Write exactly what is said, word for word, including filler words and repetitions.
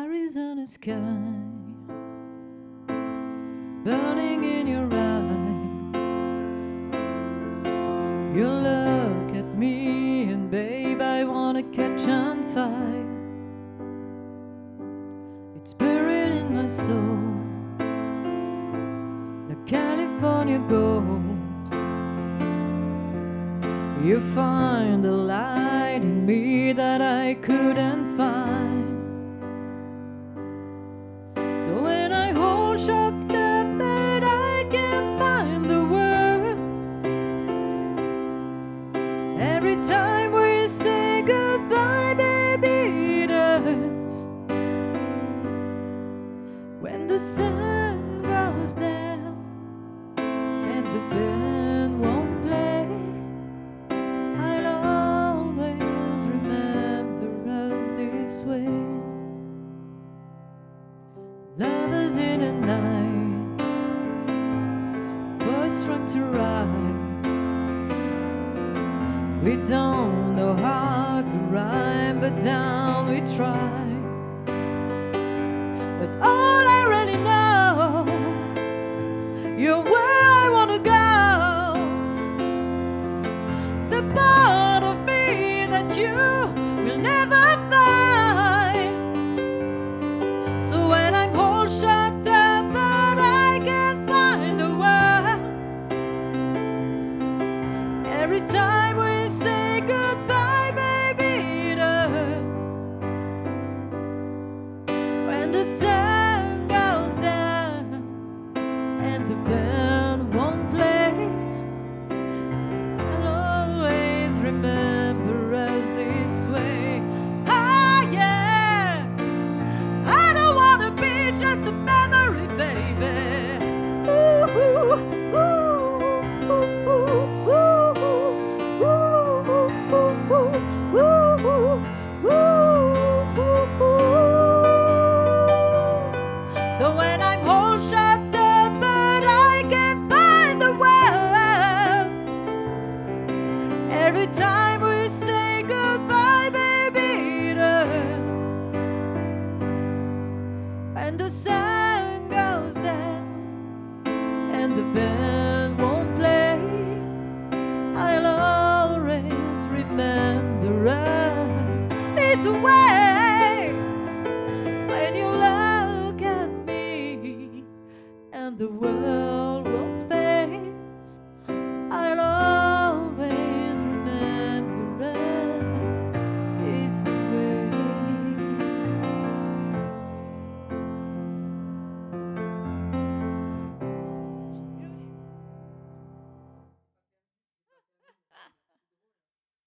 Arizona sky burning in your eyes. You look at me and babe, I wanna catch on fire. It's buried in my soul, the California gold. You find a light in me that I couldn't find. So when I hold shocked up but I can't find the words, every time we say goodbye, baby, it hurts. When the sun goes down and the band won't play, I'll always remember us this way. Lovers in a night, boys trying to write. We don't know how to rhyme, but down we try. But all I really know, you're where I wanna go. The part of me that you will never find. So when I'm all shut up but I can't find the words, every time we say goodbye, baby, it hurts. When the sun goes down and the band won't play, I'll always remember us this way. Ah, yeah, I don't wanna be just a memory, baby. Ooh, ooh, ooh, ooh, ooh, ooh, ooh, ooh, ooh, ooh. So when I'm all shut up but I can't find the words, every time we say goodbye, baby, it hurts. And the sun goes down and the band won't play, I'll always remember us this way.